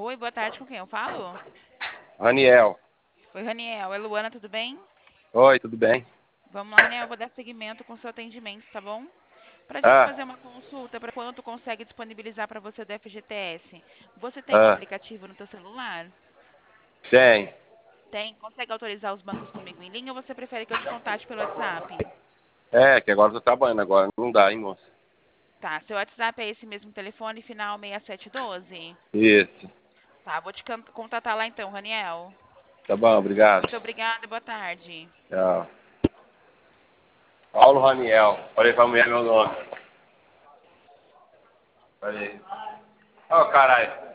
Oi, boa tarde, com quem eu falo? Raniel. Oi, Raniel. É Luana, tudo bem? Oi, tudo bem? Vamos lá, Raniel, eu vou dar seguimento com o seu atendimento, tá bom? Para a gente Ah, fazer uma consulta para quanto consegue disponibilizar para você do FGTS. Você tem o ah, aplicativo no teu celular? tem. Tem? Consegue autorizar os bancos comigo em linha ou você prefere que eu te contate pelo WhatsApp? É, que agora eu tô trabalhando agora. Não dá, hein, moça? Tá, seu WhatsApp é esse mesmo telefone, final 6712? Isso. Tá, vou te contatar lá então, Raniel. Tá bom, obrigado. Muito obrigada, boa tarde. Tchau. Paulo Raniel. Falei pra mulher meu nome. Falei. Ó, caralho.